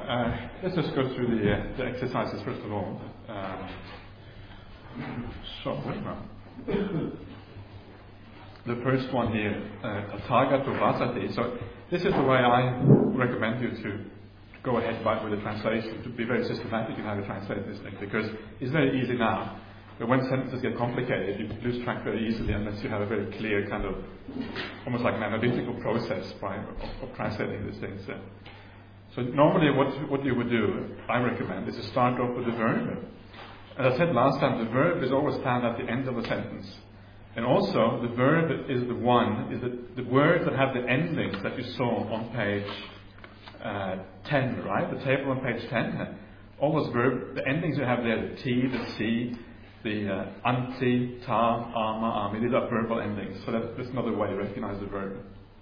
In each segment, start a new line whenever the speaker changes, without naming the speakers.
let's just go through the exercises first of all. The first one here, Tathagato Vasati. So this is the way I recommend you to go ahead with the translation, to be very systematic in how you translate this thing, because it's very easy now. But when sentences get complicated, you lose track very easily unless you have a very clear kind of, almost like an analytical process of translating these things. So normally what you would do, I recommend, is to start off with the verb. As I said last time, the verb is always found at the end of a sentence. And also, the verb is the words that have the endings that you saw on page 10, right? The table on page 10. Always verb, the endings you have there, the T, the C, the anti, ta, ama, ami. These are verbal endings. So that's another way to recognize the verb.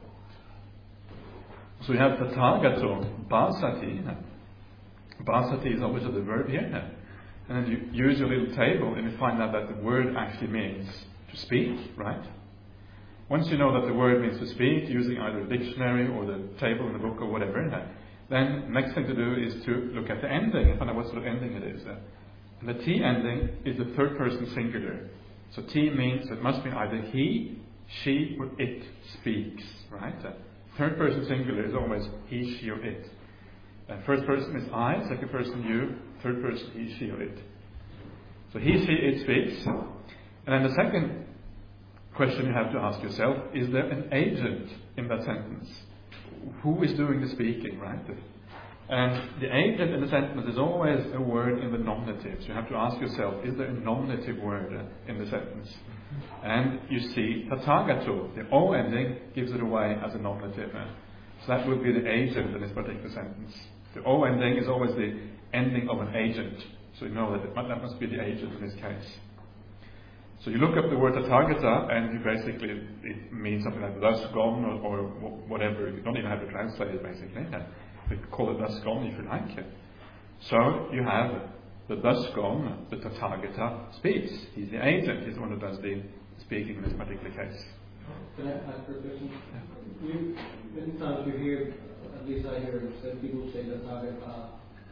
So we have Tathagato, Basati. Basati is obviously the verb here. And then you use your little table and you find out that the word actually means to speak, right? Once you know that the word means to speak, using either a dictionary or the table in the book or whatever, then the next thing to do is to look at the ending and find out what sort of ending it is. And the T ending is the third person singular. So T means it must be either he, she, or it speaks, right? Third person singular is always he, she, or it. First person is I, second person you, third person he, she, or it. So he, she, it speaks. And then the second question you have to ask yourself, is there an agent in that sentence? Who is doing the speaking, right? And the agent in the sentence is always a word in the nominative. So you have to ask yourself, is there a nominative word in the sentence? And you see, Tathagato, the O ending, gives it away as a nominative. So that would be the agent in this particular sentence. The O ending is always the ending of an agent. So you know that that must be the agent in this case. So you look up the word Tathagata and you basically, it means something like thus gone or whatever. You don't even have to translate it basically. We call it thus gone if you like. So you have the thus gone, the Tathagata speaks. He's the agent, he's the one who does the speaking in this particular case.
Can I ask a question? Many times you hear, at least I hear people say Tathagata.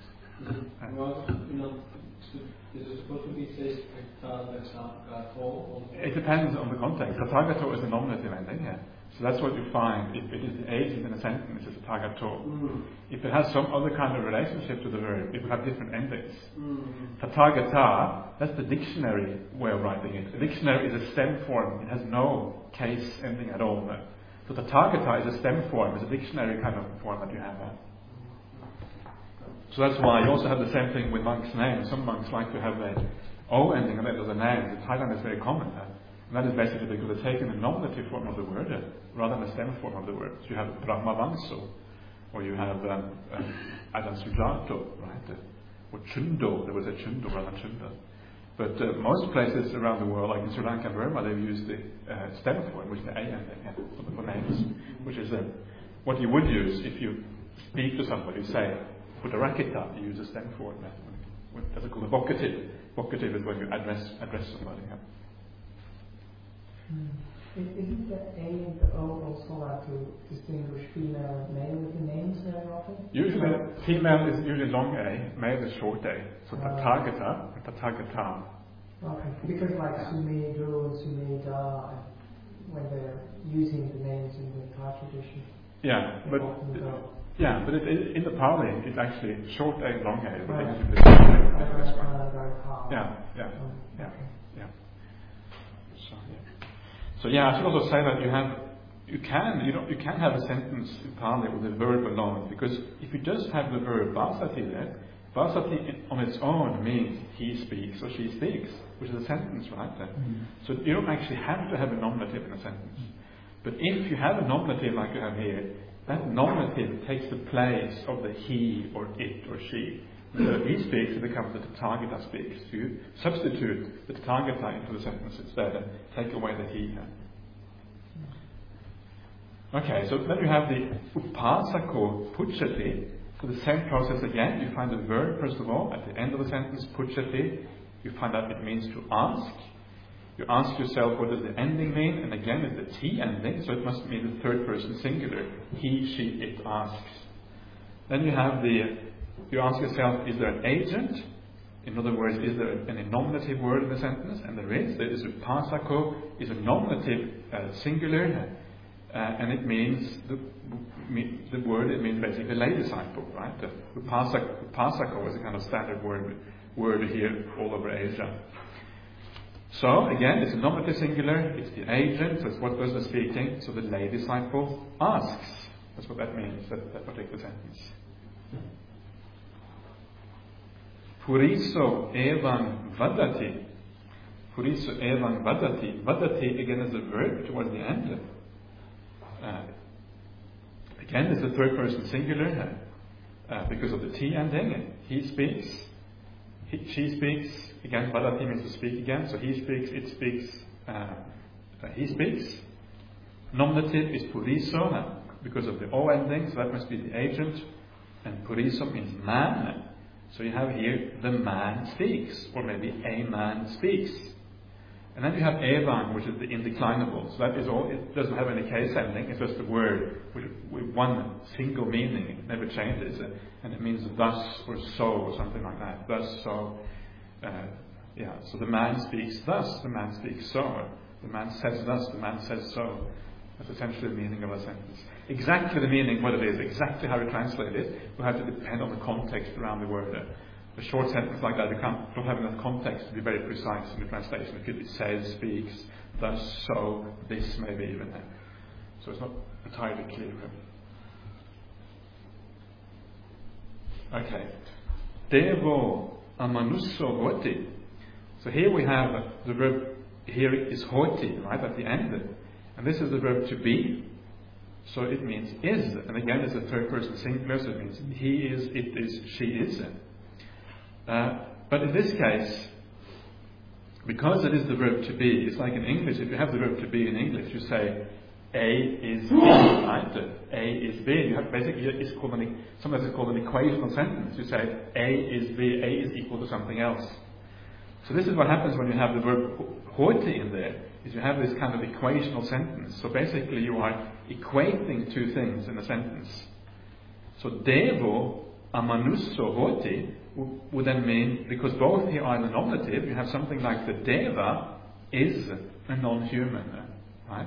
Is it supposed to be said Tathagato?
It depends on the context. Tathagato is a nominative ending, So that's what you find. If it is the agent in a sentence, it's a Tathagato. If it has some other kind of relationship to the verb, it will have different endings. Tathagata, that's the dictionary way of writing it. The dictionary is a stem form. It has no case ending at all. So Tathagata is a stem form. It's a dictionary kind of form that you have. So that's why you also have the same thing with monks' names. Some monks like to have an O ending at the end of the name. In Thailand is very common. And that is basically because they're taking the nominative form of the word rather than the stem form of the word. So you have Brahmavanso, or you have Adan Sujato, right? Or Chundo. There was a Chundo rather than Chunda. But most places around the world, like in Sri Lanka and Burma, they've used the stem form, which is the A ending for names, which is what you would use if you speak to somebody, say, Puttarakita, you use a stem form. That's called a vocative. Vocative is when you address somebody.
Isn't the A and the O also allowed to distinguish female and male with the names very often?
Usually, female is usually long A, male is short A. So Tathagata and Tathagata.
Okay, because like Sumedo and Sumeda, when they're using the names in the Thai tradition.
But in the Pali, it's actually short A and long A.
Right.
So I should also say that you can have a sentence in Pali with the verb alone, because if you just have the verb Basati there, Basati on its own means he speaks or she speaks, which is a sentence, right? So you don't actually have to have a nominative in a sentence. But if you have a nominative like you have here, that nominative takes the place of the he or it or she. So if he speaks, it becomes the Tathagata speaks. So you substitute the Tathagata into the sentence instead and take away the he. Okay, so then you have the Upasako Puchati. So the same process again. You find the verb, first of all, at the end of the sentence, Puchati. You find out it means to ask. You ask yourself, what does the ending mean? And again, it's the T ending, so it must mean the third person singular. He, she, it asks. Then you ask yourself, is there an agent? In other words, is there any nominative word in the sentence? And there is. There is upasako is a nominative singular, and it means the word. It means basically lay disciple, right? Upasako is a kind of standard word here all over Asia. So again, it's a nominative singular. It's the agent. So it's what person is speaking. So the lay disciple asks. That's what that means. That particular sentence. Puriso evan vadati. Puriso evan vadati. Vadati again is a verb towards the end. Again, it's the third person singular because of the T ending. He speaks. She speaks. Again, vadati means to speak again. So he speaks, it speaks, he speaks. Nominative is puriso because of the O ending, so that must be the agent. And puriso means man. So you have here, the man speaks, or maybe a man speaks. And then you have evan, which is the indeclinable. So that is all, it doesn't have any case ending, it's just a word with one single meaning. It never changes. And it means thus or so or something like that. Thus, so. So the man speaks thus, the man speaks so. The man says thus, the man says so. That's essentially the meaning of a sentence. Exactly the meaning, what it is, exactly how to translate it, will have to depend on the context around the word. A short sentence like that, you don't have enough context to be very precise in the translation. It could be says, speaks, thus, so, this, maybe even. So it's not entirely clear. Okay. Devo amanusso hoti. So here we have the verb, here is hoti, right, at the end. And this is the verb to be. So it means is. And again, it's a third person singular, so it means he is, it is, she is. But in this case, because it is the verb to be, it's like in English, if you have the verb to be in English, you say A is B, right? A is B. You have basically, sometimes it's called an equational sentence. You say A is B, A is equal to something else. So this is what happens when you have the verb hoti in there, is you have this kind of equational sentence. So basically you are equating two things in a sentence. So devo amanusso hoti would then mean, because both here are in the nominative, you have something like the deva is a non-human, right?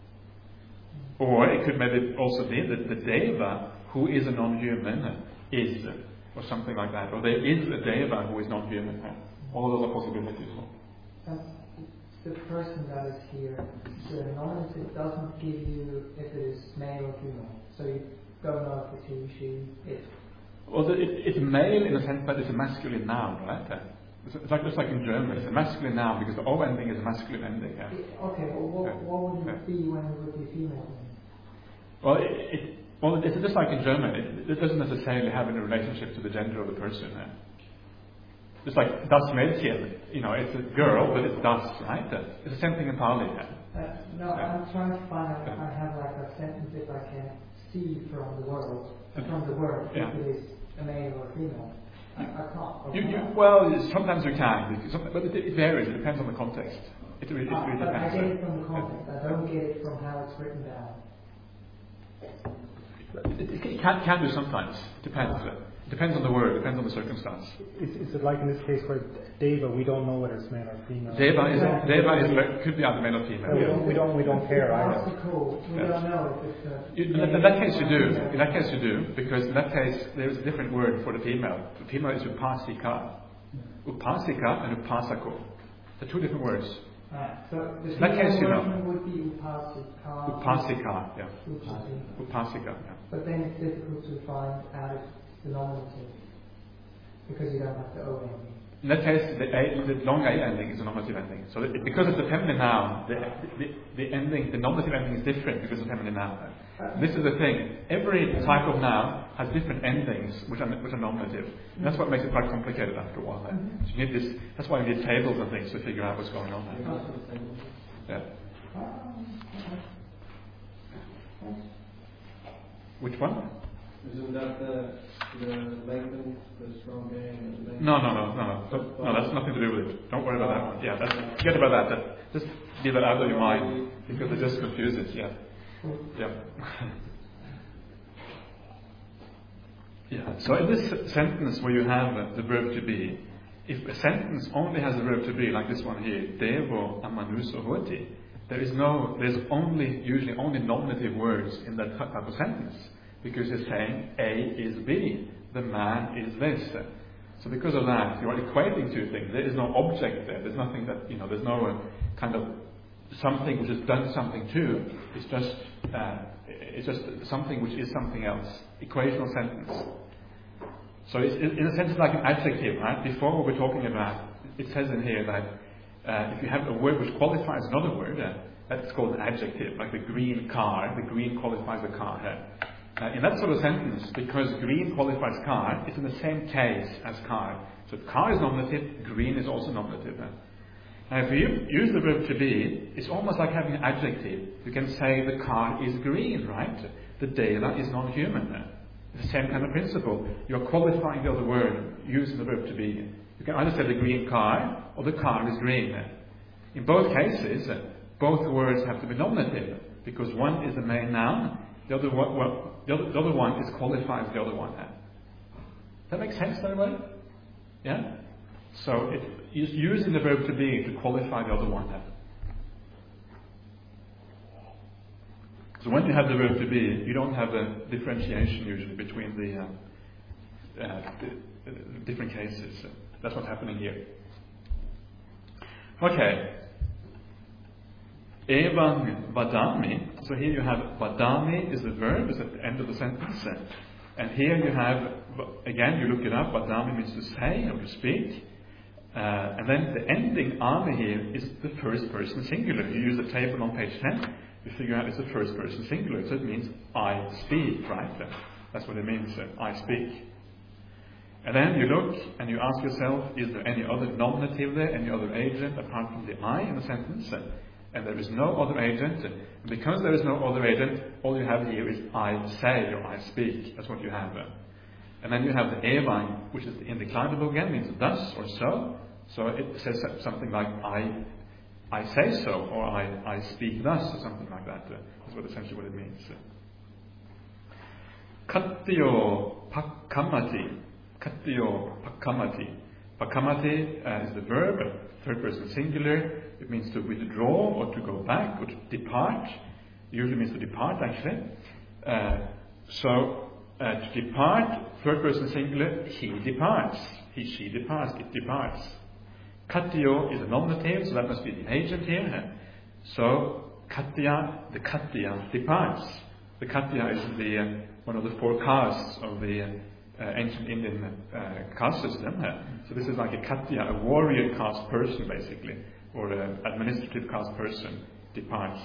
Or it could maybe also be that the deva, who is a non-human, is, or something like that. Or there is a deva who is non-human. All of those are possibilities.
The person that is here, the nominative doesn't give you if it is male or female. So you don't know if it's he, she, it.
Well, it's male in a sense, but it's a masculine noun, right? It's like just like in German, it's a masculine noun because the O ending is a masculine ending. Yeah.
Okay, well, what would it be when it would be female?
Well, it's just like in German. It doesn't necessarily have any relationship to the gender of the person. Just like das Mädchen, it's a girl, but it's das, right? It's the same thing in Pali.
No, I'm trying to find out if I have like a sentence if I can see from the word, if it is a male or a female. I can't.
Well, sometimes you can, but it varies. It depends on the context. It really depends.
But I get it from the context. I don't get it from how it's written down.
It can do sometimes. It depends. It depends on the word. It depends on the circumstance.
Is it like in this case where deva, we don't know whether it's male or female?
Deva could be either male or female.
We don't care either.
We don't know if it's
in that case you do. In that case you do, because in that case there is a different word for the female. The female is upasika. Upasika and upasako. They're two different words.
So the
in that case,
would be upasika.
Upasika, yeah. Upasika, yeah.
But then it's difficult to find out if the nominative, because you don't have the O ending.
In that case, the long A ending is a nominative ending. So because it's a feminine noun, the ending, the nominative ending is different because it's a feminine noun. This is the thing. Every type of noun has different endings which are nominative. And that's what makes it quite complicated after a while. So you need this. That's why you need tables and things to figure out what's going on there. Yeah. Which one?
Isn't that the lengthen, the strong A and the lengthen?
No, that's nothing to do with it. Don't worry about that one. Yeah, forget about that. Just leave that out of your mind because it just confuses. Yeah. Yeah. So in this sentence where you have the verb to be, if a sentence only has a verb to be, like this one here, Devo amanuso hoti, there's usually only nominative words in that type of sentence, because you're saying A is B, the man is this. So because of that, you are equating two things. There is no object there. There's nothing that, there's no kind of something which has done something to. It's just something which is something else. Equational sentence. So it's, in a sense, it's like an adjective, right? Before what we're talking about, it says in here that if you have a word which qualifies another word, that's called an adjective, like the green car. The green qualifies the car. In that sort of sentence, because green qualifies car, it's in the same case as car. So if car is nominative, green is also nominative. Now if you use the verb to be, it's almost like having an adjective. You can say the car is green, right? The dela is non-human. It's the same kind of principle. You're qualifying the other word using the verb to be. You can either say the green car or the car is green. In both cases, both words have to be nominative, because one is the main noun, the other one is qualifies the other one. Does that make sense, everybody? Yeah? So it's using the verb to be to qualify the other one. So when you have the verb to be, you don't have a differentiation usually between the different cases. That's what's happening here. Okay. Evan vadami. So here you have vadami is the verb, is at the end of the sentence. And here you have, again, you look it up, vadami means to say or to speak. And then the ending ami here is the first person singular. You use the table on page 10, you figure out it's the first person singular. So it means I speak, right? That's what it means, I speak. And then you look and you ask yourself, is there any other nominative there, any other agent apart from the I in the sentence? And there is no other agent. And because there is no other agent, all you have here is I say or I speak. That's what you have. And then you have the evang, which is the indeclinable again, means thus or so. So it says something like I say so, or I speak thus, or something like that. That's essentially what it means. Katyo pakamati. Katyo pakamati. Pakamati is the verb, third person singular. It means to withdraw or to go back or to depart. It usually means to depart, actually. To depart, third person singular, he departs. He, she departs, it departs. Katyo is a nominative, so that must be the agent here. So, katya, the katya departs. The katya is one of the four castes of the ancient Indian caste system. So this is like a katya, a warrior caste person, basically, or an administrative caste person departs.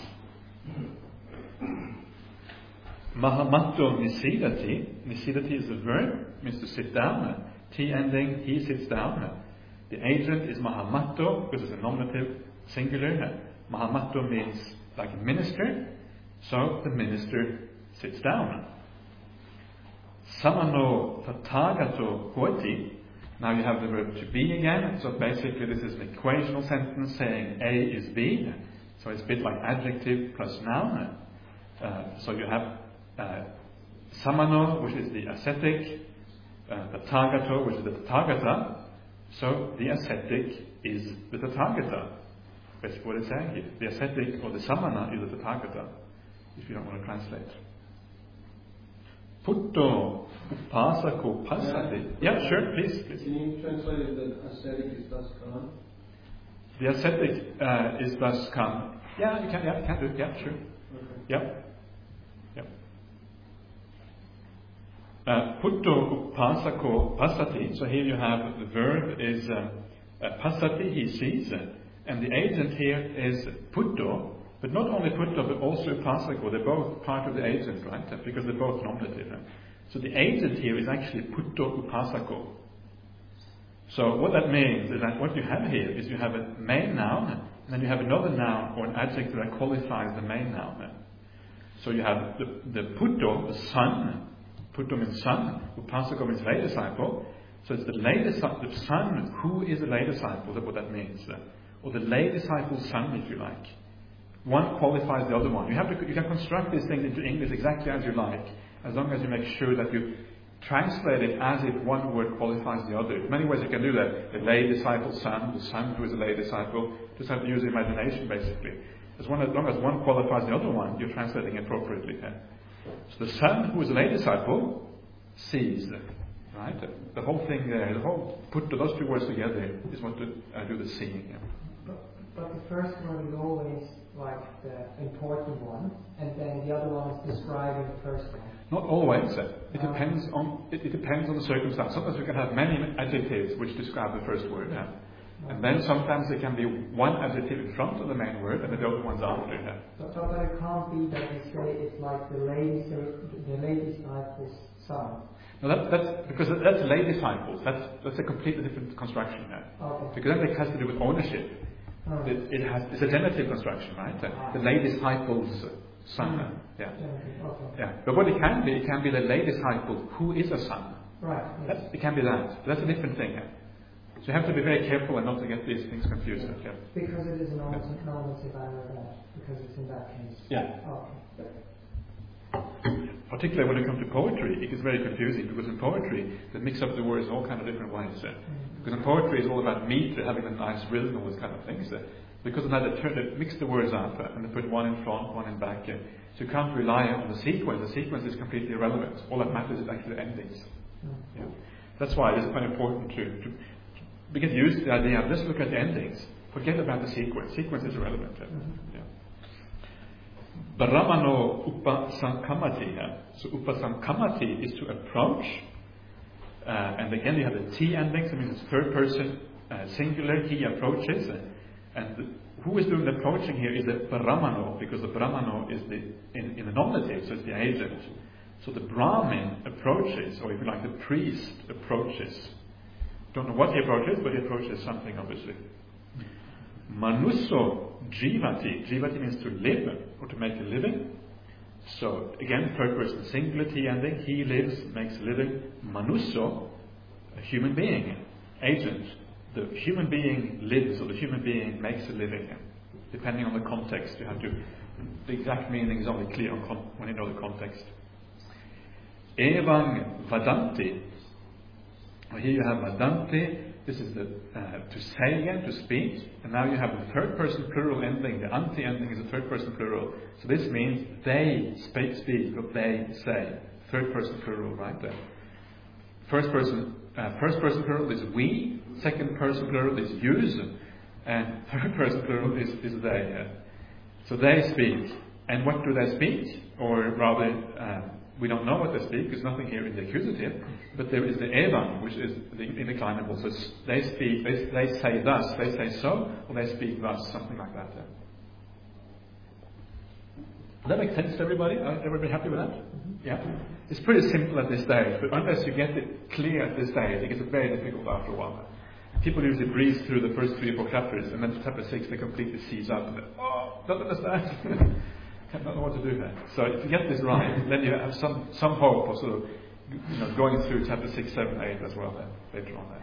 Mahamato nisidati. Nisidati is the verb, means to sit down. T ending, he sits down. The agent is mahamato, because it's a nominative singular. Mahamato means like a minister, so the minister sits down. Samano tatagato hoti. Now you have the verb to be again, so basically this is an equational sentence saying A is B, so it's a bit like adjective plus noun. So you have samano, which is the ascetic, tatagato, which is the tathagata. So the ascetic is the tathagata. Basically what it's saying here. The ascetic or the samana is the tathagata, if you don't want to translate. Putto upasako pasati. Yeah, sure, please.
Can you translate it that ascetic is thus come?
The ascetic is thus come. Yeah, you can do it. Yeah, sure.
Okay.
Yep. Putto upasako pasati. So here you have the verb is pasati, he sees, and the agent here is putto, but not only putto but also upasako. They're both part of the agent, right? Because they're both nominative. So the agent here is actually putto upasako. So what that means is that what you have here is you have a main noun, and then you have another noun or an adjective that qualifies the main noun. So you have the putto, the son. Putto means son, upasako means lay disciple. So it's the son who is a lay disciple, that's what that means. Or the lay disciple's son, if you like. One qualifies the other one. You can construct these things into English exactly as you like, as long as you make sure that you translate it as if one word qualifies the other. In many ways you can do that. The lay disciple son, the son who is a lay disciple, just have to use imagination basically. As long as one qualifies the other one, you're translating appropriately. So the son who is a lay disciple sees. Right? The whole thing there, put those two words together is what to do the seeing. Yeah.
But the first one is always like the important one, and then the other one is describing the first one.
Not always. It depends on the circumstance. Sometimes we can have many adjectives which describe the first word, and then sometimes there can be one adjective in front of the main word, and the other one's after.
So it can't be that we say it's like the lay disciples' son.
No, that's because that's lay disciples. That's a completely different construction there.
Okay.
Because then it has to do with ownership. It's a genitive construction, right? The lay disciples' son. Yeah.
Okay.
Yeah. But what it can be the lay disciple who is a son.
Right. Yes.
It can be that. But that's a different thing. So you have to be very careful and not to get these things confused. Yeah.
Because it is a normative, I know that. Because it's in that case.
Yeah.
Okay.
Particularly when it comes to poetry, it gets very confusing because in poetry they mix up the words in all kind of different ways. Because in poetry it's all about meter, having a nice rhythm, all those kind of things. Because of that they mix the words up and they put one in front, one in back. So you can't rely on the sequence. The sequence is completely irrelevant. All that matters is actually the endings. Yeah. That's why it's quite important to get used to the idea of just look at the endings. Forget about the sequence. Sequence is irrelevant. Yeah. Brahmano upasankamati. So upasankamati is to approach. And again you have the T ending, so it means it's third person singular, he approaches. And who is doing the approaching here is the Brahmano, because the Brahmano is in the nominative, so it's the agent. So the Brahmin approaches, or if you like, the priest approaches. Don't know what he approaches, but he approaches something obviously. Manuso jivati. Jivati means to live, or to make a living. So again, third person singular T ending, he lives, makes a living. Manuso, a human being, agent. The human being lives, or the human being makes a living. Depending on the context, you have to. The exact meaning is only clear when you know the context. Evang vadanti. Here you have vadanti. This is the to say again, to speak. And now you have the third person plural ending. The anti ending is a third person plural. So this means they speak, or they say. Third person plural, right there. First person plural is we. Second person plural is yous. And third person plural is they. So they speak. And what do they speak? Or rather, we don't know what they speak. There's nothing here in the accusative. But there is the evan, which is the indeclinable. So they speak, they say thus, they say so, or they speak thus, something like that. Does that make sense to everybody? Everybody happy with that? Mm-hmm. Yeah? It's pretty simple at this stage, but unless you get it clear at this stage, it gets very difficult after a while. People usually breeze through the first 3 or 4 chapters, and then chapter 6 they completely seize up and don't understand. Don't know what to do there. So if you get this right, then you have some hope of sort of going through chapter 6, 7, 8 as well then, later on.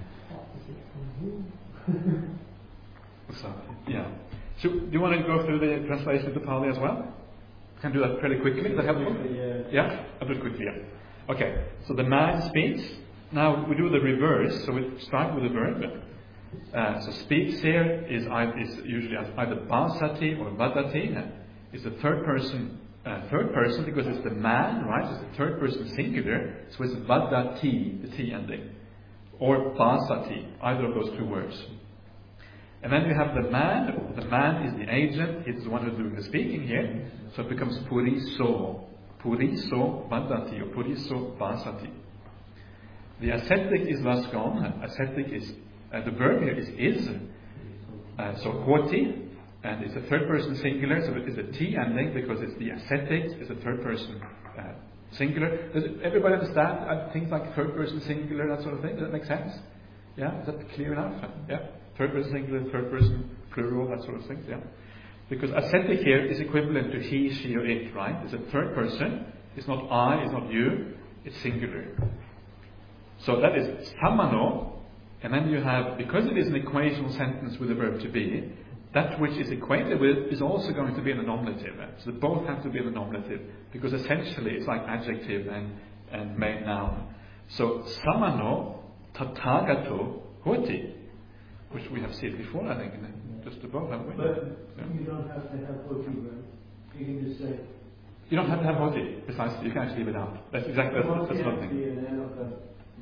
So yeah. So do you want to go through the translation of the Pali as well? Can do that pretty quickly. Is that helpful? Yeah? I'll do it quickly, yeah. Okay. So the man speaks. Now we do the reverse. So we start with the verb. So speaks here is usually either basati or vadati. It's the third person because it's the man, right? It's the third person singular. So it's vadati, the T ending. Or basati, either of those 2 words. And then you have the man. The man is the agent. He's the one who's doing the speaking here. So it becomes puriso. Puriso vadati or puriso basati. The ascetic is thus gone. Ascetic is, the verb here is. So hoti. And it's a third person singular. So it is a T ending because it's the ascetic. It's a third person singular. Does everybody understand things like third person singular, that sort of thing? Does that make sense? Yeah? Is that clear enough? Yeah? Third person singular, third person plural, that sort of thing. Yeah. Because ascetic here is equivalent to he, she, or it, right? It's a third person. It's not I, it's not you. It's singular. So that is samano. And then you have, because it is an equational sentence with the verb to be, that which is equated with is also going to be in the nominative. So they both have to be in the nominative. Because essentially it's like adjective and main noun. So samano tathagato hoti, which we have seen before, I think, just above, haven't we?
But you don't have to have hoti, right? You can just say.
You don't have to have hoti, precisely. You can actually leave it out. That's exactly that's one thing.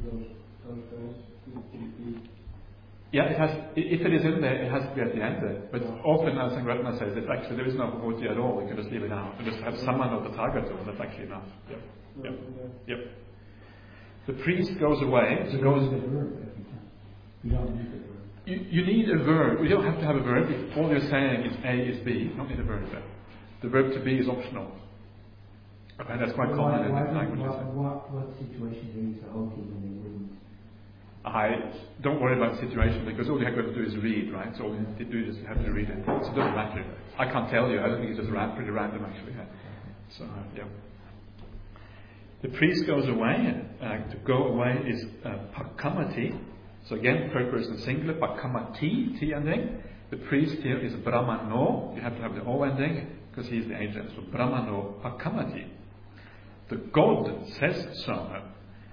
Yeah, it has. If it is in there, it has to be at the end there. But often, as Sangatana says, if actually there is no hoti at all, you can just leave it out and just have samano tathagato, and that's actually enough. Yep. The priest goes away. So goes. You need a verb. You don't have to have a verb. If all you're saying is A is B, you don't need a verb there. The verb to be is optional. And that's quite common in languages.
What situation do you use hoti when you wouldn't?
Don't worry about the situation, because all you have to do is read, right? So all you have to do is have to read it. So it doesn't matter. I can't tell you. I don't think it's just pretty random, actually. So, yeah. The priest goes away. To go away is pakamati. So again, third person singular, pakamati, T ending. The priest here is brahmano. You have to have the O ending, because he is the agent. So brahmano pakamati. The god says so.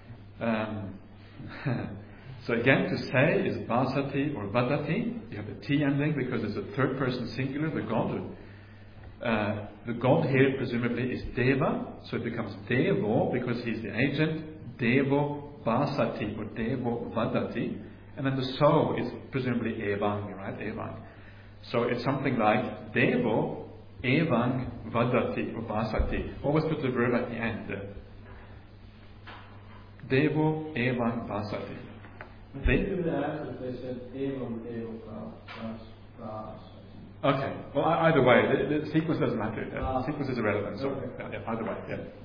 So again, to say is basati or vadati. You have the T ending because it's a third person singular, the god. The god here presumably is deva, so it becomes devo because he's the agent. Devo basati or devo vadati. And then the so is presumably evang, right? Evang. So it's something like devo evang vadati or basati. Always put the verb at the end. Devo evang basati.
They said evam devo basati.
Okay. Well, either way, the sequence doesn't matter. The sequence is irrelevant. So either way,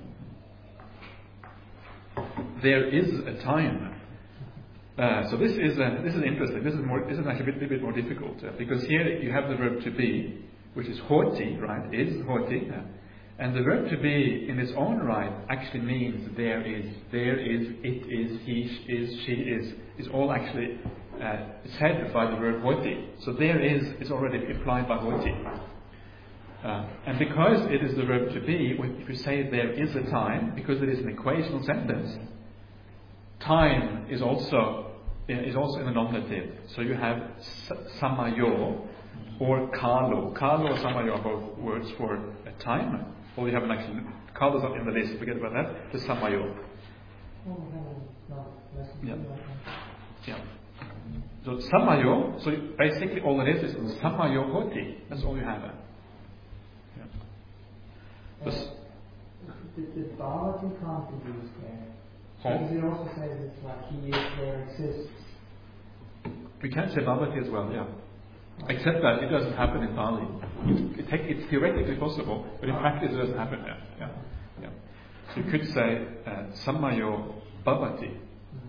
There is a time. So this is interesting. This is actually a bit more difficult because here you have the verb to be, which is hoti, right? Is hoti, and the verb to be in its own right actually means there is, it is, he is, she is all actually said by the verb hoti. So there is already implied by hoti. And because it is the verb to be, if you say there is a time, because it is an equational sentence, time is also in the nominative. So you have samayo or kalo. Kalo or samayo are both words for a time. Or you have an actual kalo is not in the list. Forget about that. The samayo. Yeah. So samayo. So basically, all it is samayo hoti. That's all you have.
The bhavati can't be used there. Because it also says it's like he is, there exists.
We can say bhavati as well, yeah. Except that it doesn't happen in Pali. It's theoretically possible, but in practice it doesn't happen there. Yeah. So you could say sammayo bhavati.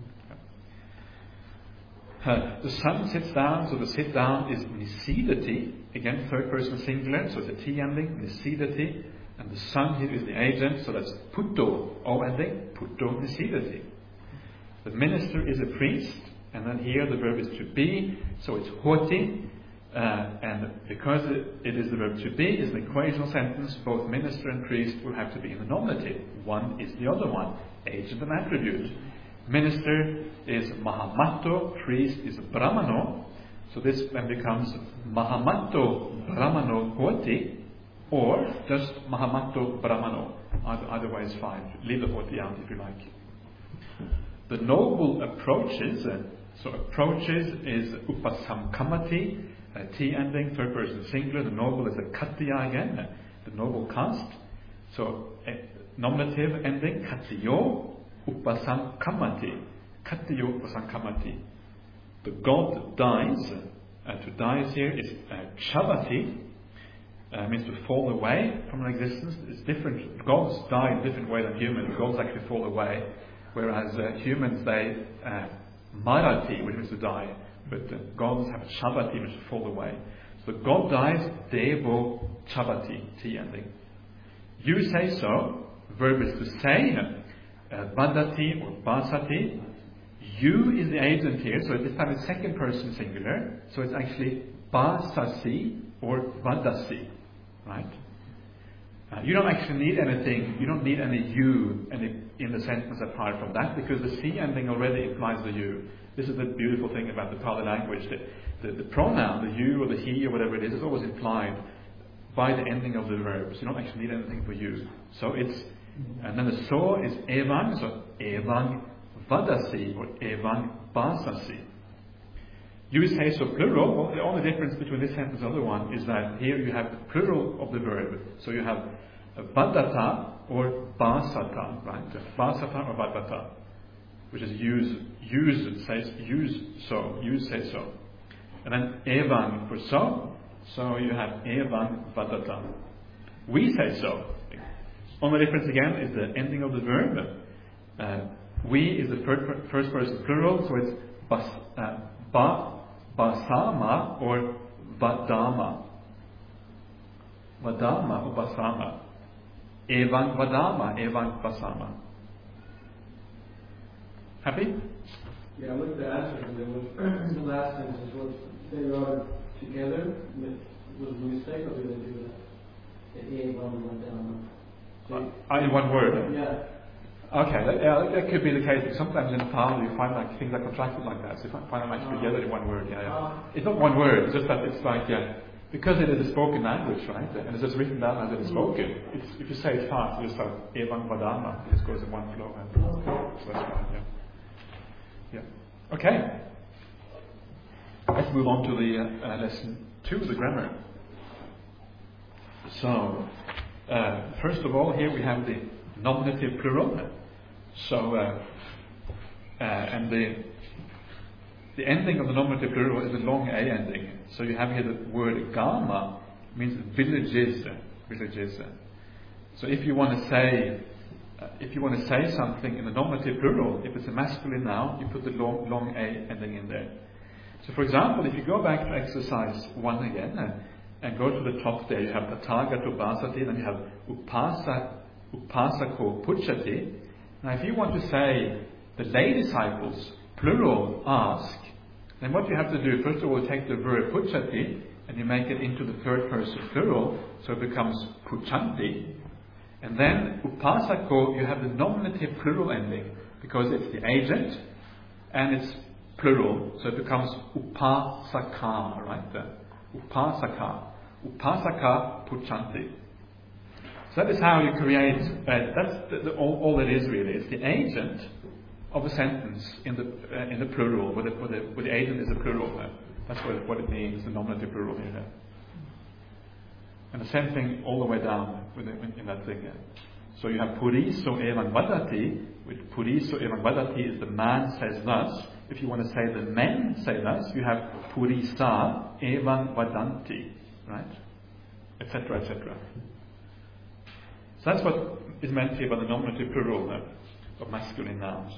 The sun sits down, so the sit down is nisidati. Again, third person singular, so it's a T ending, nisidati. And the sun here is the agent, so that's putto, O ending, putto nisidati. The minister is a priest, and then here the verb is to be, so it's hoti. And because it is the verb to be, is an equational sentence, both minister and priest will have to be in the nominative. One is the other one, agent and attribute. Minister is mahamato, priest is brahmano. So this then becomes mahamato brahmano hoti, or just mahamato brahmano. Either way is fine. Leave the hoti out if you like. The noble approaches. So approaches is upasamkamati, T ending, third person singular. The noble is a katya again, the noble caste. So nominative ending, katyo, upasamkamati. Katyo upasamkamati. The god dies. To die here is chavati. Means to fall away from an existence. It's different. Gods die in a different way than humans. Gods actually fall away, whereas humans, they marati, which means to die, but gods have chavati, which is to fall away. So God dies, devo chavati, T ending. You say so. Verb is to say, vadati or basati. You is the agent here, so this time it's second person singular. So it's actually basasi or vadasi. Right? You don't actually need anything, you don't need any you in the sentence apart from that, because the C ending already implies the you. This is the beautiful thing about the Pali language. The pronoun, the you or the he or whatever it is always implied by the ending of the verb. So you don't actually need anything for you. So it's, and then the so is evang, so evang vadasi or evang basasi. You say so plural. Well, the only difference between this sentence and the other one is that here you have the plural of the verb. So you have vadata or basata, right? Basata or vadata, which is use say so. And then evang for so you have evang vadata. We say so. Only difference again is the ending of the verb. We is the first person plural, so it's basama or vadama. Vadama or basama. Evang vadama, evang basama. Happy?
Yeah, I looked at the answer, and there was the last sentence was they wrote it together. Was a mistake, or did they do that? The evang vadama.
In one word?
Yeah.
Okay, that could be the case. Sometimes in Pali you find like things are contracted like that. So you find them actually together in one word. It's not one word. It's just that it's like because it is a spoken language, right? And it's just written down as it is spoken. If you say it fast, you just like evang vadama. It just goes in one flow. So that's fine. Yeah. Okay. Let's move on to the lesson 2, the grammar. So first of all, here we have the nominative plural. So, and the ending of the nominative plural is a long A ending. So you have here the word gama means villages. So if you want to say something in the nominative plural, if it's a masculine noun, you put the long A ending in there. So for example, if you go back to exercise 1 again and go to the top there, you have tatagato basati, then you have upasako puchati. Now if you want to say the lay disciples, plural, ask, then what you have to do, first of all, take the verb puchati and you make it into the third person plural, so it becomes puchanti. And then upasako, you have the nominative plural ending, because it's the agent and it's plural, so it becomes upasaka, right there. Upasaka puchanti. So that is how you create, that's all it is really. It's the agent of a sentence in the plural, where the agent is a plural. That's what it means, the nominative plural here. And the same thing all the way down in that thing. So you have puriso evan vadati, which puriso evan vadati is the man says thus. If you want to say the men say thus, you have purisa evan vadanti, right? Etc., etc. So that's what is meant here by the nominative plural of masculine nouns.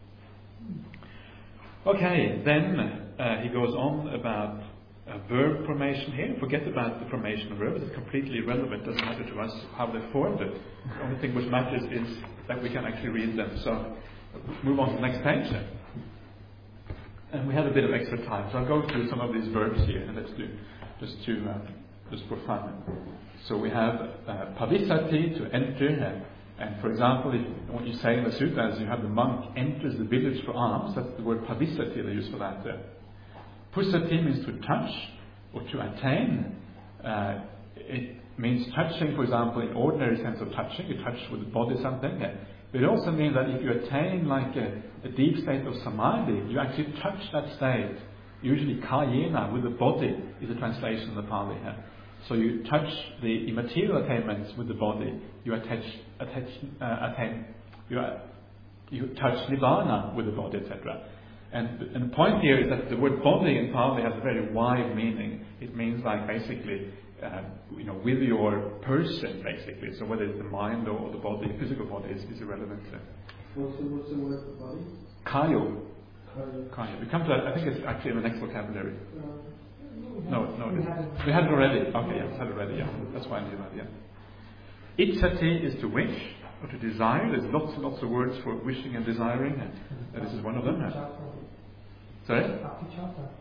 Okay, then he goes on about verb formation here. Forget about the formation of verbs. It's completely irrelevant. It doesn't matter to us how they formed it. The only thing which matters is that we can actually read them. So move on to the next page. And we have a bit of extra time. So I'll go through some of these verbs here, and let's do just for fun. So we have pavisati, to enter. And for example, what you say in the sutras, you have the monk enters the village for alms. That's the word pavisati they use for that. Pusati means to touch or to attain. It means touching, for example, in ordinary sense of touching. You touch with the body something. But it also means that if you attain like a deep state of samadhi, you actually touch that state. Usually kayena, with the body, is the translation of the Pali. So you touch the immaterial attainments with the body. You you touch nibbana with the body, etc. And the point here is that the word body in Pali has a very wide meaning. It means like basically, with your person, basically. So whether it's the mind or the body, the physical body is irrelevant.
What's the word for body?
Kayo. We come to that. I think it's actually in the next vocabulary. No, we had it already. Okay, yeah, we had it already. Yeah, that's why I knew that. Yeah. Ichati is to wish or to desire. There's lots and lots of words for wishing and desiring, and this is one of them. Sorry?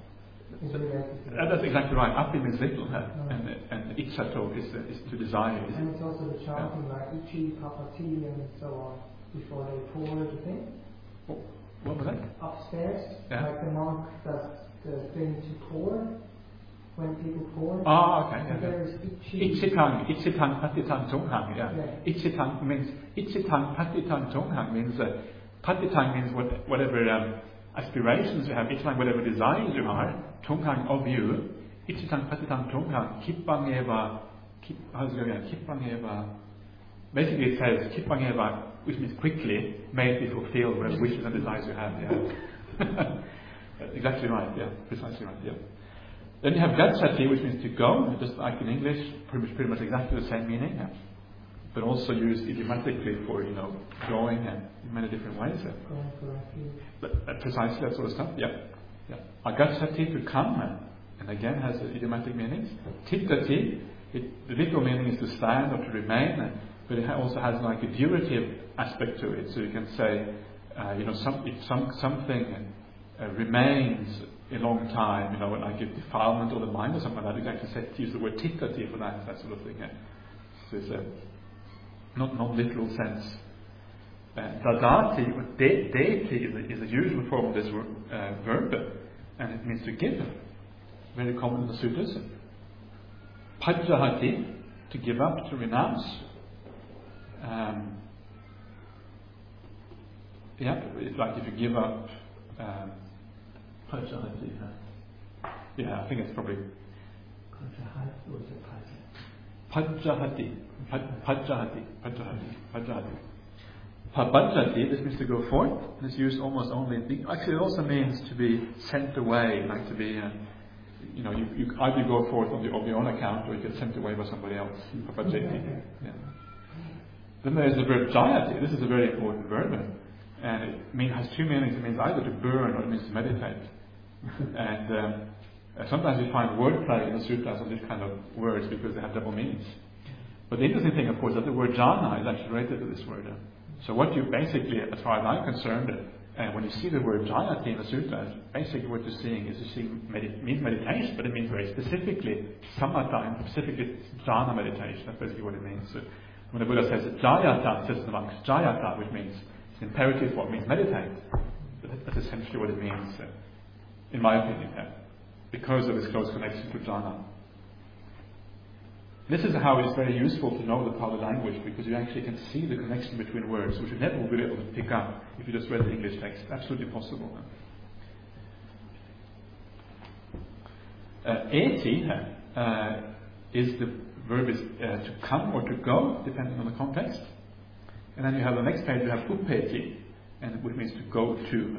That's exactly right. Api means little, and itchato is to desire.
And it's also the chanting like ichi, papati, and so on before they pour the thing.
What was that?
Upstairs, like the monk does the thing to pour when people pour.
Ah, okay.
And there's ichi.
Ichitang, patitang, tonghang. Yeah. Ichitang means ichitang, patitang, tonghang means patitang means whatever aspirations you have. Ichitang whatever desires you are. Tonghang of you. Ichitang, patitang, tonghang. Kippangeva. How's it going? Kippangeva. Basically, it says kippangeva, which means quickly, may it be fulfilled, whatever wishes and desires you have. Yeah. Exactly right. Yeah. Precisely right. Yeah. Then you have gachati, which means to go, just like in English, pretty much exactly the same meaning, but also used idiomatically for going in many different ways. But precisely that sort of stuff. Yeah. Agachati, to come, and again has idiomatic meanings. Tittati, the literal meaning is to stand or to remain, but it also has like a durative aspect to it. So you can say, if something remains a long time, like a defilement of the mind or something like that, you can actually use the word tittati for that sort of thing. So it's not literal sense. Dadati, deity is the usual form of this verb, and it means to give. Very common in the sutras. Pajjahati, to give up, to renounce. It's like if you give up. Pajjahati. Yeah, I think it's probably. Pajjahati. Pabajjati, this means to go forth, and it's used almost only. Actually, it also means to be sent away, like to be. You either go forth of your own account, or you get sent away by somebody else. Pabajjati. Yeah. Then there is the verb jayati. This is a very important verb, and it has two meanings. It means either to burn or it means to meditate. And sometimes we find wordplay in the sutras on these kind of words because they have double meanings. But the interesting thing, of course, is that the word jhana is actually related to this word. So what you basically, as far as I'm concerned, when you see the word jhana in the sutras, basically what you're seeing is means meditation, but it means very specifically samatha, and specifically jhana meditation. That's basically what it means. So when the Buddha says jayata, says the monks, jayata, which means it's imperative form, means meditate. But that's essentially what it means, in my opinion, because of its close connection to jhana. This is how it's very useful to know the Pali language, because you actually can see the connection between words, which you never will be able to pick up if you just read the English text. Absolutely impossible. Eti is the verb is to come or to go, depending on the context. And then you have the next page, you have upeti, which means to go to.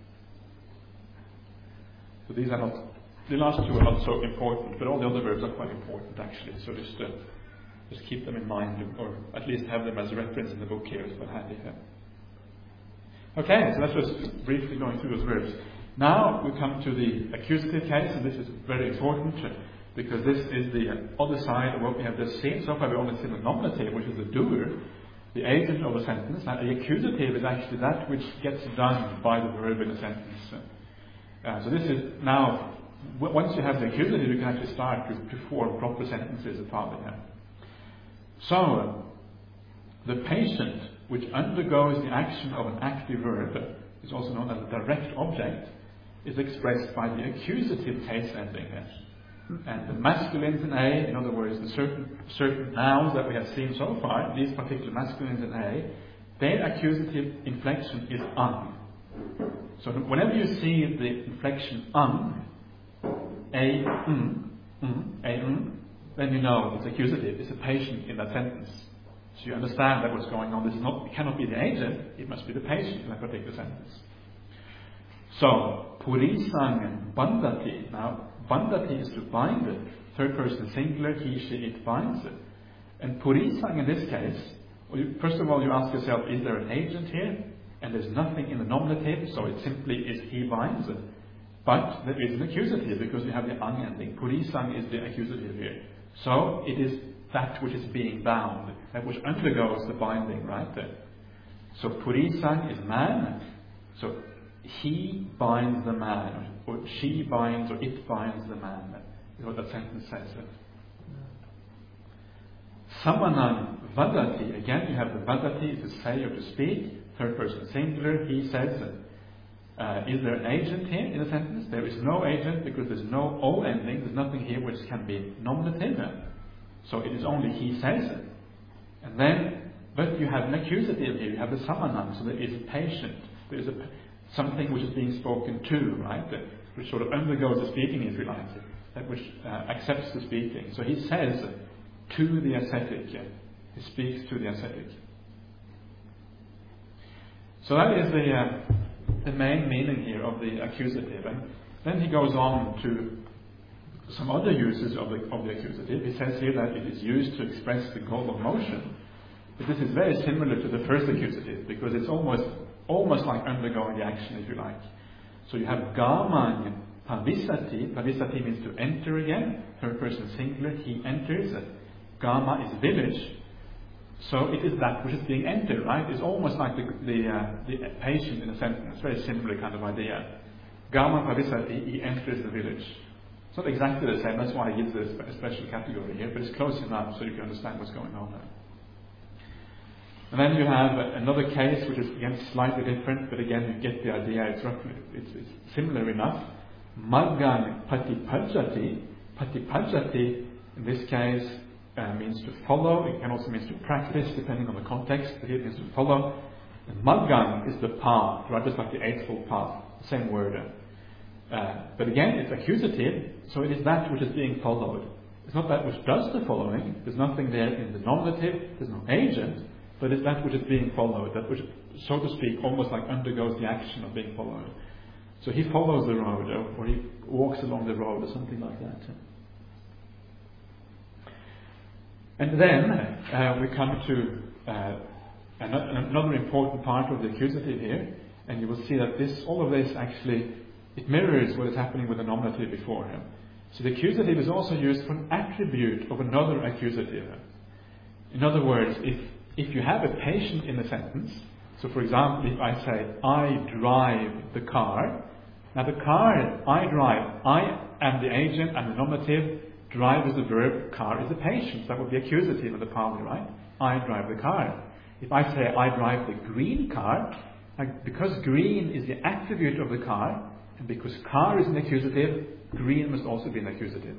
So these are not. The last two are not so important, but all the other verbs are quite important actually. So just keep them in mind, or at least have them as a reference in the book here. It's quite handy here. Okay, so that's just briefly going through those verbs. Now we come to the accusative case, and this is very important because this is the other side of what we have just seen. So far we've only seen the nominative, which is the doer, the agent of a sentence. Now the accusative is actually that which gets done by the verb in a sentence. So this is now. Once you have the accusative, you can actually start to form proper sentences of Pali. So, the patient which undergoes the action of an active verb, is also known as a direct object, is expressed by the accusative case ending. And the masculines in A, in other words, the certain nouns that we have seen so far, these particular masculines in A, their accusative inflection is un. So, whenever you see the inflection un, then you know it's accusative, it's a patient in that sentence. So you understand that what's going on. It cannot be the agent, it must be the patient in that particular sentence. So, purisang and bandati. Now, bandati is to bind it. Third person singular, he, she, it binds it. And purisang in this case, first of all you ask yourself, is there an agent here? And there's nothing in the nominative, so it simply is he binds it. But there is an accusative because you have the ang ending. Purisang is the accusative here. So it is that which is being bound, that which undergoes the binding, right there. So purisang is man. So he binds the man, or she binds, or it binds the man, is what that sentence says. Samanang vadati, again you have the vadati, to say or to speak, third person singular, he says. Is there an agent here in the sentence? There is no agent because there's no O ending, there's nothing here which can be nominative. So it is only he says. And then, but you have an accusative here, you have the samanang, so there is a patient, there is something which is being spoken to, right? Which sort of undergoes the speaking, if you like, that which accepts the speaking. So he says to the ascetic, he speaks to the ascetic. So that is the main meaning here of the accusative. And then he goes on to some other uses of the accusative. He says here that it is used to express the goal of motion. But this is very similar to the first accusative because it's almost like undergoing the action, if you like. So you have gamang pavisati. Pavisati means to enter again. Third person singular, he enters. Gama is village. So it is that which is being entered, right? It's almost like the patient in a sentence. Very similar kind of idea. Gama pavisati, he enters the village. It's not exactly the same, that's why he gives a special category here, but it's close enough so you can understand what's going on there. And then you have another case which is again slightly different, but again you get the idea, it's similar enough. Maggan patipajati. Patipajati in this case means to follow, it can also mean to practice depending on the context, but here it means to follow. And Maggan is the path, right, just like the Eightfold Path, same word. But again, it's accusative, so it is that which is being followed. It's not that which does the following, there's nothing there in the nominative, there's no agent, but it's that which is being followed, that which, so to speak, almost like undergoes the action of being followed. So he follows the road, or he walks along the road, or something like that. And then we come to another important part of the accusative here, and you will see that all of this actually, it mirrors what is happening with the nominative before him. So the accusative is also used for an attribute of another accusative. In other words, if you have a patient in a sentence, so for example, if I say, I drive the car, now the car, I drive, I am the agent and the nominative, drive is the verb, car is the patient. That would be accusative of the party, right? I drive the car. If I say, I drive the green car, because green is the attribute of the car, and because car is an accusative, green must also be an accusative.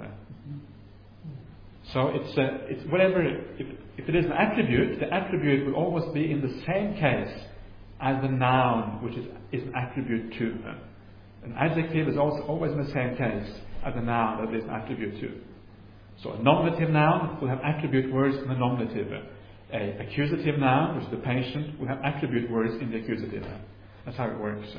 So it's whatever, if it is an attribute, the attribute will always be in the same case as the noun which is an attribute to. An adjective is also always in the same case as the noun that is an attribute to. So a nominative noun will have attribute words in the nominative. A accusative noun, which is the patient, will have attribute words in the accusative. That's how it works.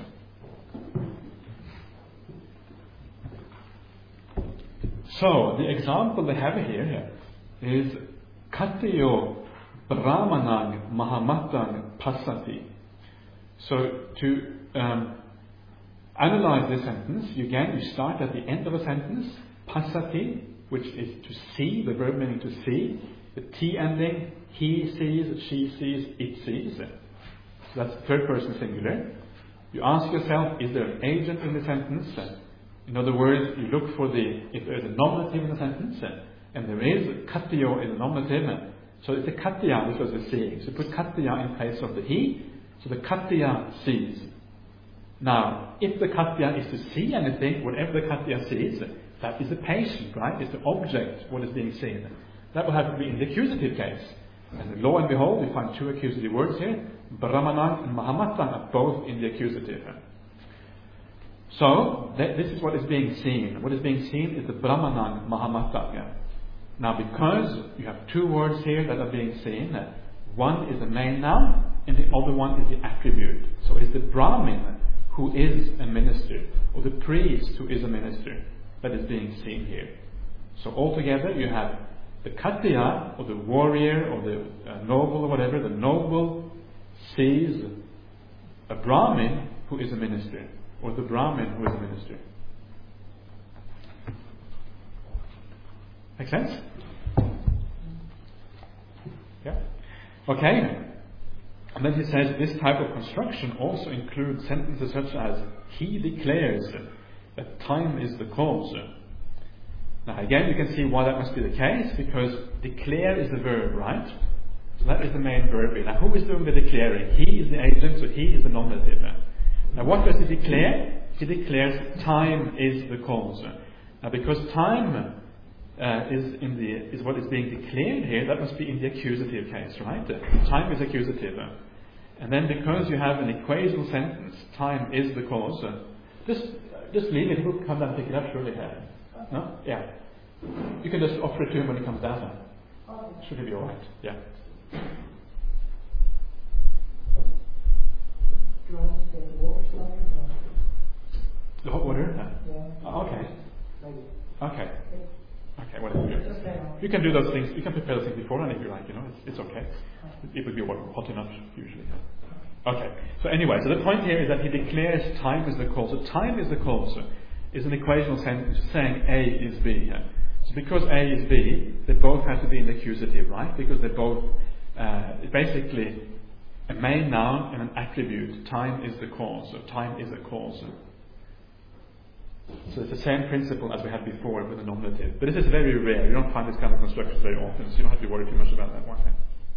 So the example they have here is Katiyo Brahmanang Mahamatang Pasati. So to analyze this sentence, you start at the end of a sentence, Pasati, which is to see, the verb meaning to see. The T ending, he sees, she sees, it sees. So that's third person singular. You ask yourself, is there an agent in the sentence? In other words, you look for if there is a nominative in the sentence, and there is katiyo in the nominative, so it's a katiya which was the seeing. So put katiya in place of the he, so the katiya sees. Now, if the katiya is to see anything, whatever the katiya sees, that is the patient, right? It's the object, what is being seen. That will have to be in the accusative case. And lo and behold, we find two accusative words here. Brahmanang and Mahamatang are both in the accusative. So, this is what is being seen. What is being seen is the Brahmanang Mahamatang. Now, because you have two words here that are being seen, one is the main noun, and the other one is the attribute. So it's the Brahmin who is a minister, or the priest who is a minister, that is being seen here. So altogether you have the Katiya, or the warrior, or the noble, or whatever. The noble sees a Brahmin who is a minister, or the Brahmin who is a minister. Make sense? Yeah? Okay. And then he says this type of construction also includes sentences such as, he declares that time is the cause. Now again, you can see why that must be the case, because declare is the verb, right? So that is the main verb here. Now who is doing the declaring? He is the agent, so he is the nominative. Now what does he declare? He declares time is the cause. Now because time is what is being declared here, that must be in the accusative case, right? Time is accusative. And then because you have an equational sentence, time is the cause, just leave it. He'll come down and pick it up surely here. No? Yeah. You can just offer it to him when he comes down. Should he be alright? Yeah.
Do you want to take the water slide?
The hot water?
Yeah.
Oh, okay.
Maybe.
Okay. Okay, whatever. You can do those things. You can prepare those things beforehand if you like. It's okay. It would be hot enough usually. Okay. So anyway, so the point here is that he declares time is the cause. So time is the cause is an equational sentence saying A is B. So because A is B, they both have to be in the accusative, right? Because they're both basically a main noun and an attribute. Time is the cause. So time is a cause. So it's the same principle as we had before with the nominative. But this is very rare. You don't find this kind of constructions very often, so you don't have to worry too much about that one.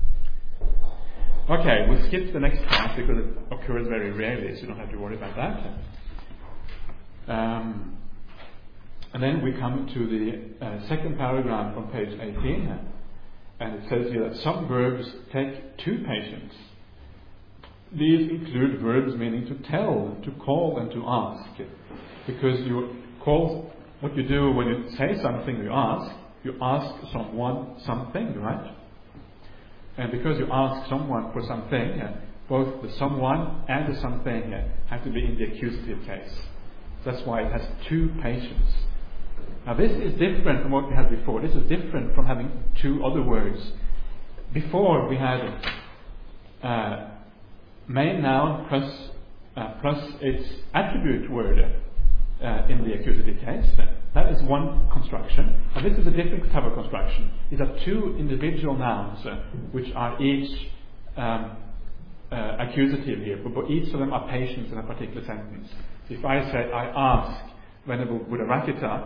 Okay, we'll skip the next part because it occurs very rarely, so you don't have to worry about that. And then we come to the second paragraph on page 18, and it says here that some verbs take two patients. These include verbs meaning to tell, to call, and to ask. Because you call, what you do when you say something, you ask someone something, right? And because you ask someone for something, both the someone and the something have to be in the accusative case. That's why it has two patients. Now this is different from what we had before. This is different from having two other words. Before we had main noun plus its attribute word in the accusative case. That is one construction. And this is a different type of construction. These are two individual nouns which are each accusative here, but each of them are patients in a particular sentence. So if I say, I ask Venerable Buddha-Rakkhita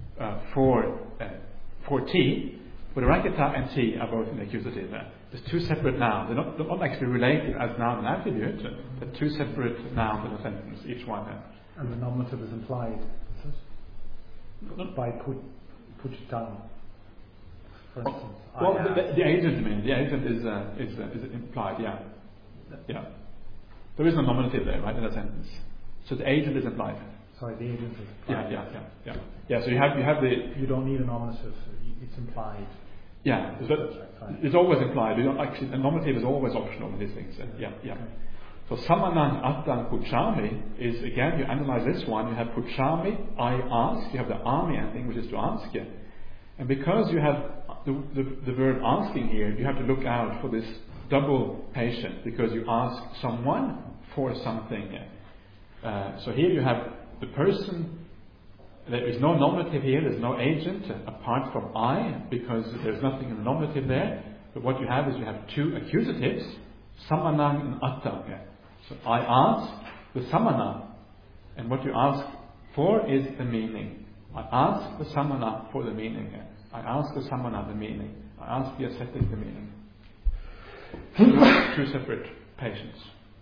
for tea, Buddha-Rakkhita and tea are both in the accusative. There's two separate nouns. They're not actually related as noun and attribute. They're two separate nouns in a sentence, each one.
And the nominative is implied, is it? By put it down, for instance.
Well, the agent is implied, yeah. Yeah. There is no nominative there, right, in that sentence. So the agent is implied.
Sorry, the agent is implied.
Yeah, so you have the...
You don't need a nominative, it's implied.
Yeah, it's always implied. You don't actually, a nominative is always optional in these things. Yeah. So Samanang Atang Puchami is, again, you analyze this one, you have Puchami, I ask, you have the Ami ending, which is to ask. And because you have the verb asking here, you have to look out for this double patient, because you ask someone for something. So here you have the person, there is no nominative here, there's no agent apart from I, because there's nothing in the nominative there. But what you have is you have two accusatives, Samanang and Attang. So I ask the samana, and what you ask for is the meaning. I ask the samana for the meaning. I ask the samana the meaning. I ask the ascetic the meaning. Two separate patients.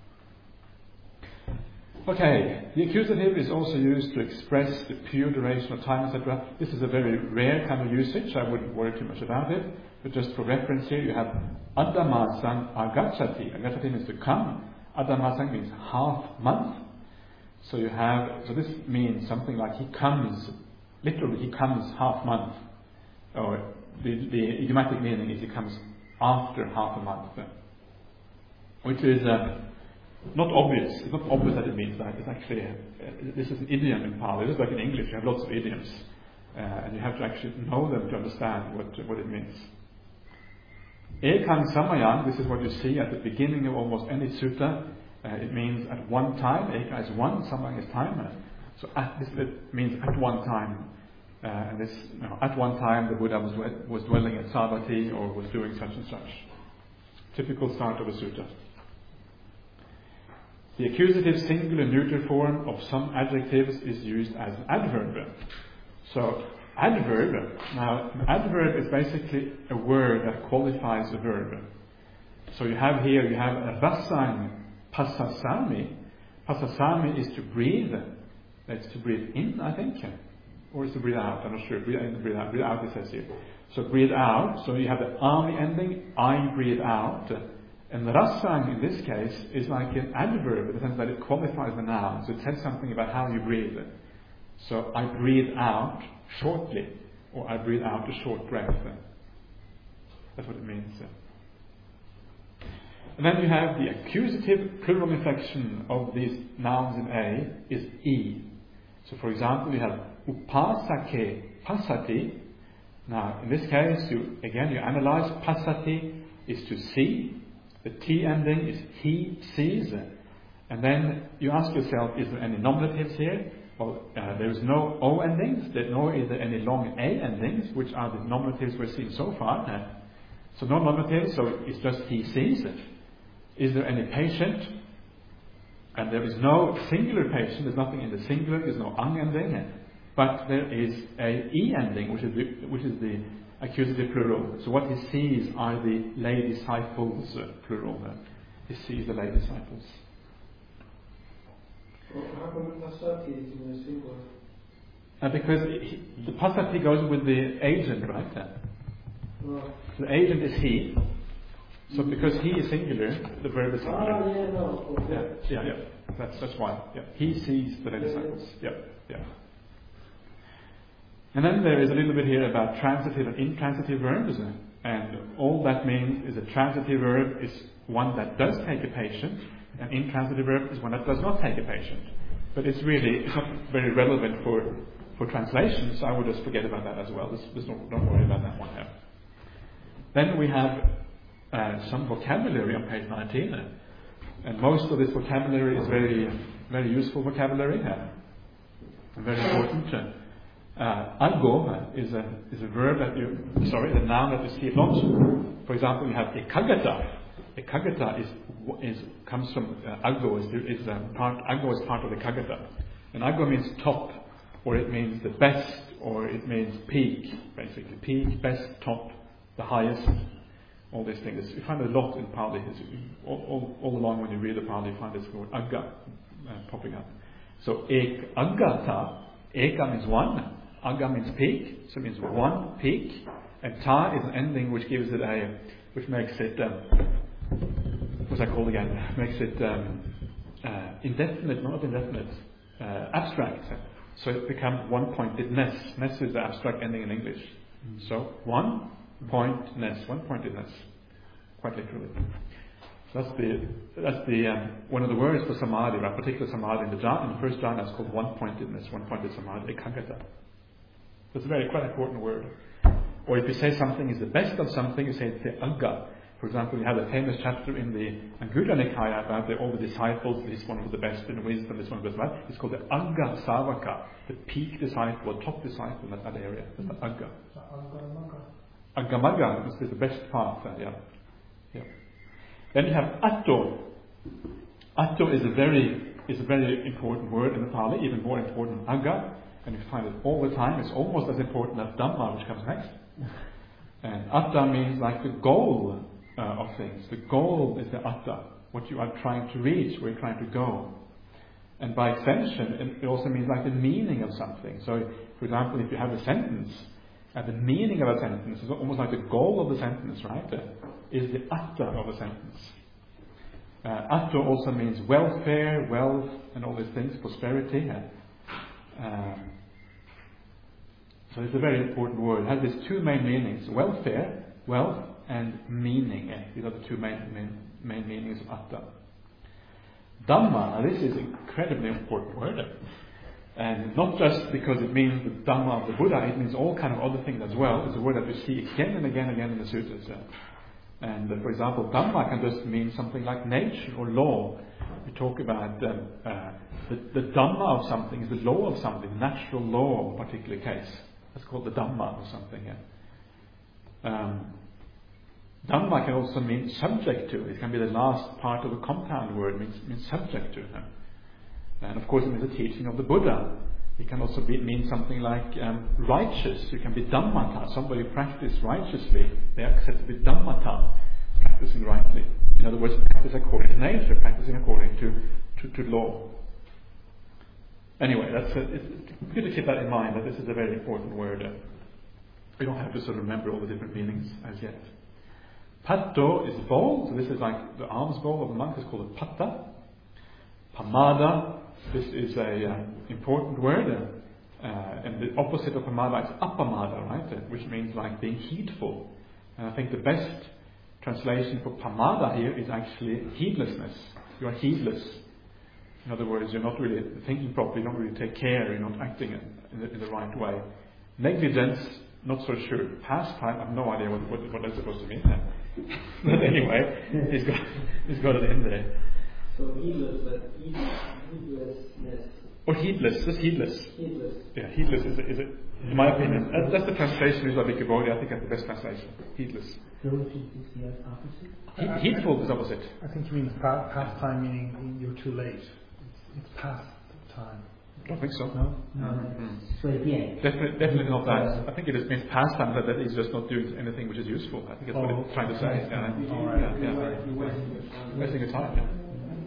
Okay, the accusative is also used to express the pure duration of time, etc. This is a very rare kind of usage. I wouldn't worry too much about it. But just for reference here, you have Adamasang Agachati. Agachati means to come. Adamasang means half month. So this means something like he comes, literally he comes half month. Or the idiomatic meaning is he comes after half a month. Which is not obvious. It's not obvious that it means that. It's actually, this is an idiom in Pali. Just like in English, you have lots of idioms. And you have to actually know them to understand what it means. Ekang Samayang, this is what you see at the beginning of almost any sutta. It means at one time. Eka is one, Samayang is time. So it means at one time. And this, at one time the Buddha was dwelling at Savatthi or was doing such and such. Typical start of a sutta. The accusative singular neuter form of some adjectives is used as an adverb. So, adverb, now an adverb is basically a word that qualifies a verb. So you have a vasang pasasami. Pasasami is to breathe. It's to breathe in, I think. Or is to breathe out, I'm not sure. Breathe in, breathe out. Breathe out, it says here. So breathe out. So you have the ami ending, I breathe out. And rasang in this case is like an adverb in the sense that it qualifies the noun. So it says something about how you breathe. So I breathe out shortly, or I breathe out a short breath. That's what it means. And then you have the accusative plural inflection of these nouns in A is E. So for example, you have upasake pasati. Now in this case, you analyze. Pasati is to see. The T ending is he sees. And then you ask yourself, is there any nominatives here? Well, there is no O endings, nor is there any long A endings, which are the nominatives we're seeing so far. So no nominatives, so it's just he sees. Is there any patient? And there is no singular patient, there's nothing in the singular, there's no ang ending. But there is a E ending, which is the accusative plural. So what he sees are the lay disciples, plural. He sees the lay disciples.
Well, how come pasati is in the singular?
Because the pasati goes with the agent, right?
Well,
the agent is he. So because he is singular, the verb is singular. Yeah. That's why. Yeah. He sees the lay disciples. Yeah. And then there is a little bit here about transitive and intransitive verbs. And all that means is a transitive verb is one that does take a patient, and intransitive verb is one that does not take a patient. But it's not very relevant for translation, so I would just forget about that as well. Don't worry about that one here. Then we have some vocabulary on page 19. And most of this vocabulary is very, very useful vocabulary. Very important. Algo is a verb the noun that you see a lot. For example, you have ekagata. Ekagata comes from algo. Algo is part of the ekagata. And algo means top, or it means the best, or it means peak, basically. Peak, best, top, the highest, all these things. You find a lot in Pali. All along when you read the Pali, you find this word agga popping up. So ekagata, eka means one. Aga means peak, so it means one peak, and ta is an ending which gives it which makes it, what's that called again? Makes it abstract. So it becomes one-pointedness. Ness is the abstract ending in English. So one-pointedness, quite literally. So that's the one of the words for samadhi, right? Particular samadhi in the first jhana is called one-pointedness, one-pointed samadhi, ekagata. It's a quite important word. Or if you say something is the best of something, you say it's the agga. For example, you have a famous chapter in the Anguttara Nikaya about all the disciples. This one was the best in wisdom, this one was the best. It's called the agga savaka, the peak disciple, the top disciple in that area. That's the agga. Agamaga is the best part. Yeah. Then you have atto. Atto is a very important word in the Pali, even more important than agga. And you find it all the time. It's almost as important as Dhamma, which comes next. And Atta means like the goal of things. The goal is the Atta, what you are trying to reach, where you're trying to go. And by extension, it also means like the meaning of something. So, for example, if you have a sentence, and the meaning of a sentence is almost like the goal of the sentence, right? Is the Atta of a sentence. Atta also means welfare, wealth, and all these things, prosperity. So it's a very important word. It has these two main meanings: welfare, wealth, and meaning. These are the two main meanings of atta. Dhamma, this is an incredibly important word. And not just because it means the Dhamma of the Buddha, it means all kind of other things as well. It's a word that we see again and again in the sutras. And for example, Dhamma can just mean something like nature or law. We talk about the Dhamma of something is the law of something, the natural law of a particular case. That's called the Dhamma or something. Dhamma can also mean subject to. It can be the last part of a compound word, means subject to. And of course, it means the teaching of the Buddha. It can also mean something like righteous. You can be Dhammata. Somebody who practices righteously, they are said to be Dhammata, practicing rightly. In other words, practice according to nature, practicing according to law. Anyway, it's good to keep that in mind, that this is a very important word. We don't have to sort of remember all the different meanings as yet. Patto is bowl, so this is like the alms bowl of a monk, is called a patta. Pamada, this is a important word, and the opposite of pamada is appamada, right? Which means like being heedful. And I think the best translation for pamada here is actually heedlessness. You are heedless. In other words, you're not really thinking properly, you don't really take care, you're not acting in the right way. Negligence, not so sure. Pastime, I have no idea what that's supposed to mean. But anyway, he's got it in there.
So heedless, but heedlessness.
Or heedless, just heedless.
Heedless. Yeah,
heedless is it in my opinion. That's the translation used by Vikabodhi. I think that's the best translation. Heedless.
Diligent is the opposite?
Heedful is opposite.
I think you mean past time, meaning you're too late. It's past time.
I don't think so.
No? So again.
Definitely not that. I think it means past time, that is just not doing anything which is useful. I think that's what it's trying to say. Wasting your time, yeah.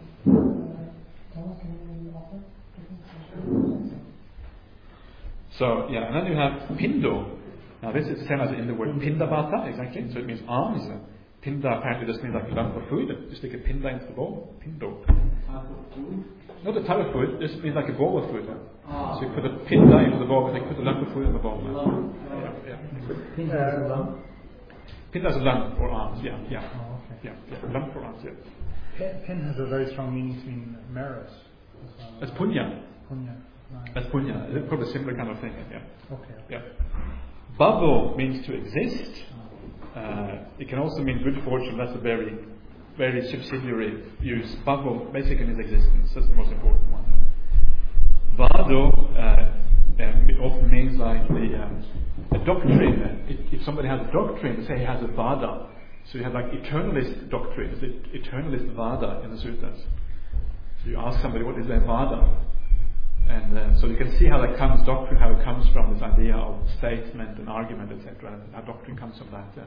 So, yeah, and then you have pindo. Now this is the same as in the word pindabata, exactly. So it means alms. Pinda apparently just means like a lump of food. You stick a pinda into the bowl. Pindo. Not a type of food, just means like a bowl of food. So you put a pinda into the bowl, and you put a lump of food in the bowl.
Pinda is a lump?
Pinda is a lump or alms, yeah.
Oh, okay.
Yeah, lump or alms, yeah.
Pen has a very strong meaning to mean merit.
That's punya.
Punya. Right.
That's punya. It's probably a similar kind of thing, yeah.
Okay.
Yeah. Bhavo means to exist. It can also mean good fortune. That's a very, very subsidiary use. Bhavo basically means existence. That's the most important one. Vado it often means like a doctrine. If somebody has a doctrine, say he has a vada. So you have like eternalist doctrines, eternalist vada in the suttas. So you ask somebody, what is their vada? And so you can see how that comes, doctrine, how it comes from this idea of statement and argument, etc. And how doctrine comes from that.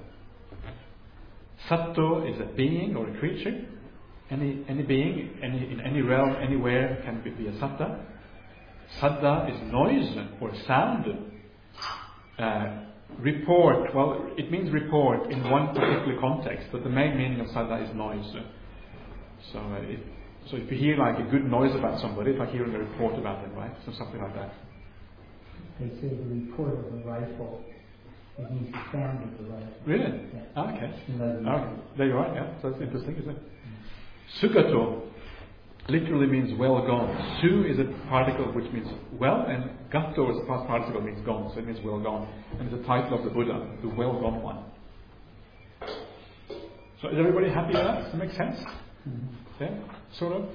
Satto is a being or a creature. Any being, in any realm, anywhere can be a satta. Sadda is noise or sound. Report, well, it means report in one particular context, but the main meaning of sadda is noise. So if you hear like a good noise about somebody, it's like hearing a report about them, right? So something like that.
They say the report of a rifle, it means the sound of the rifle.
Really?
Yeah.
Okay.
Okay.
There you are, yeah. So that's interesting, isn't it? Sugato literally means well gone. Su is a particle which means well, and gato is a past participle means gone, so it means well gone. And it's the title of the Buddha, the well gone one. So is everybody happy with that? Does that make sense?
Mm-hmm.
Yeah, sort of.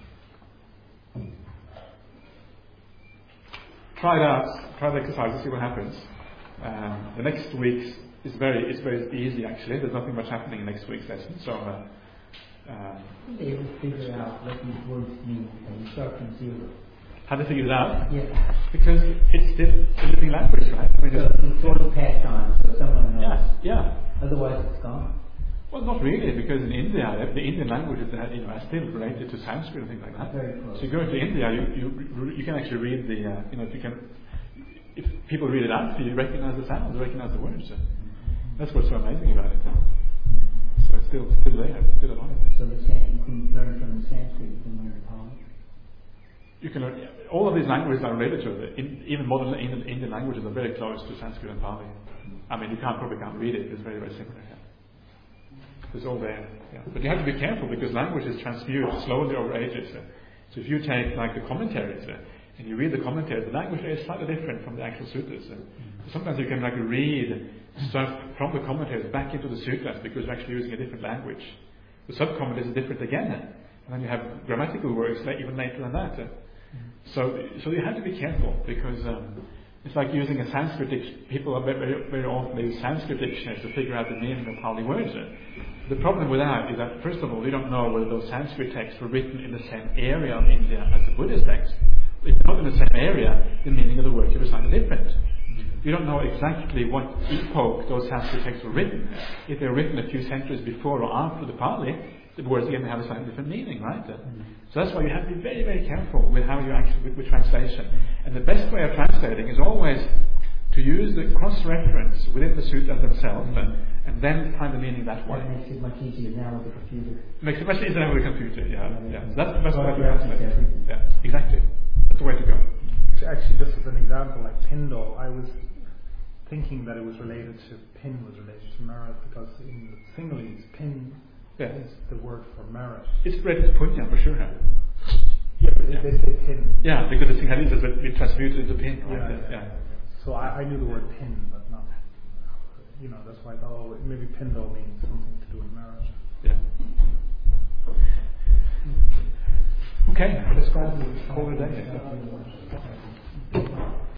Try it out. Try the exercise and see what happens. The next week's it's very easy actually. There's nothing much happening in next week's lesson. So
they will figure out what these words mean and you start from zero.
How to figure it out?
Yeah.
Because it's still a living language, right? I mean,
so it's sort of passed on, so someone knows.
Yeah.
Otherwise, it's gone.
Well, not really, because in India, the Indian languages are still related to Sanskrit and things like that.
Very close.
So you go into India, you can actually read the if people read it out, you recognize the sounds, you recognize the words. That's what's so amazing about it. So it's still there, it's still alive.
So you can learn from the Sanskrit, you can learn Pali.
You can learn. All of these languages are related to it. Even modern Indian languages are very close to Sanskrit and Pali. I mean, you probably can't read it. It's very, very similar. Yeah. It's all there. Yeah. But you have to be careful because languages transmute slowly over ages. So if you take like the commentaries and you read the commentaries, the language is slightly different from the actual suttas. So sometimes you can like read stuff from the commentaries back into the suttas because you're actually using a different language. The sub-commentaries is different again. And then you have grammatical words even later than that. So you have to be careful because It's like using a Sanskrit dictionary. People are very often use Sanskrit dictionaries to figure out the meaning of Pali words. The problem with that is that, first of all, we don't know whether those Sanskrit texts were written in the same area of India as the Buddhist texts. If they're not in the same area, the meaning of the word could be slightly different. We don't know exactly what epoch those Sanskrit texts were written. If they were written a few centuries before or after the Pali, the words again have a slightly different meaning, right? So that's why you have to be very, very careful with how you actually with translation. And the best way of translating is always to use the cross-reference within the sutras themselves and then find the meaning that way.
It makes it much easier now with the computer.
Makes it much easier now with the computer, yeah. So that's the best way to translate. Yeah, exactly. That's the way to go.
Actually, just as an example, like Pindal, I was thinking that it was related to Pin was related to merit because in the Sinhalese, Pin is the word for merit.
It's related to Punya for sure.
Yeah, but they say Pin.
Yeah, because the Sinhalese has been transmuted into Pin. Yeah.
So I knew the word Pin, but not, that's why I thought, maybe Pindal means something to do with merit.
Yeah. Okay, let's call it a day.